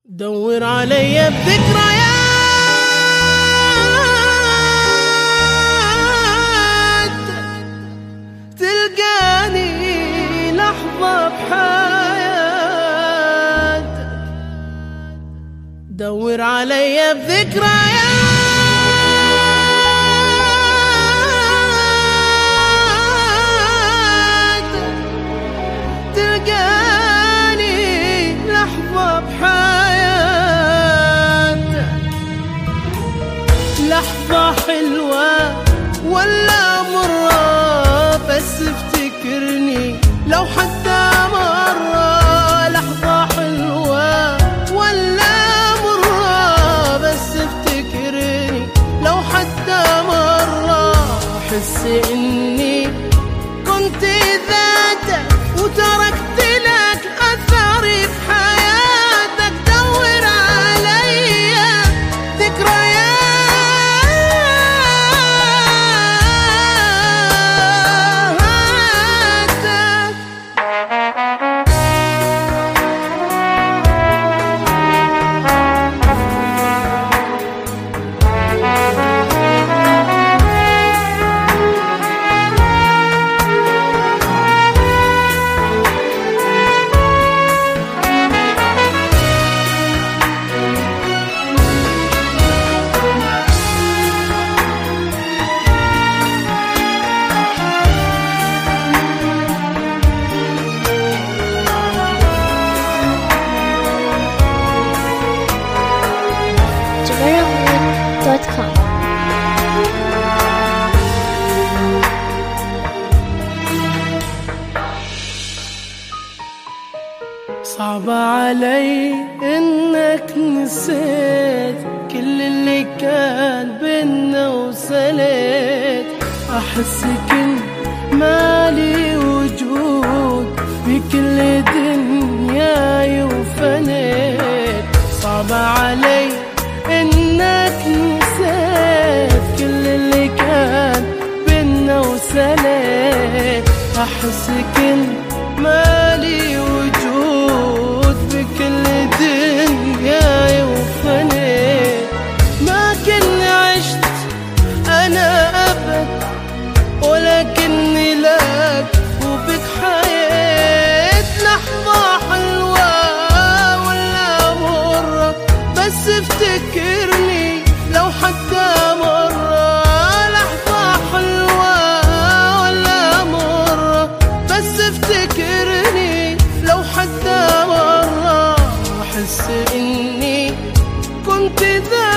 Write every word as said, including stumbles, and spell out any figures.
دور علي بذكريات تلقاني لحظة بحياتك. دور علي بذكريات تلقاني لحظة بحياتك. لحظة حلوة ولا مرة بس افتكرني لو حتى مرة. لحظة حلوة ولا مرة بس افتكرني لو حتى مرة. أحس إني كنت ذاتك وتركت لك أثري بحياتك. دور علي ذكريات دوت كوم. صعب علي انك نسيت كل اللي كان بينا وسليت. احس كل مالي وجود بكل دنياي وفنيت. صعب علي انك نسيت كل اللي كان بينا وسليت. احس كل مالي وجود بكل دنياي وفنيت. ما كني عشت انا ابد ولكني لك وبك حياة. لحظة حلوة ولا مرة بس افتكرني لو حتى مرة. لحظة حلوة ولا مرة بس افتكرني لو حتى مرة. أحس إني كنت ذا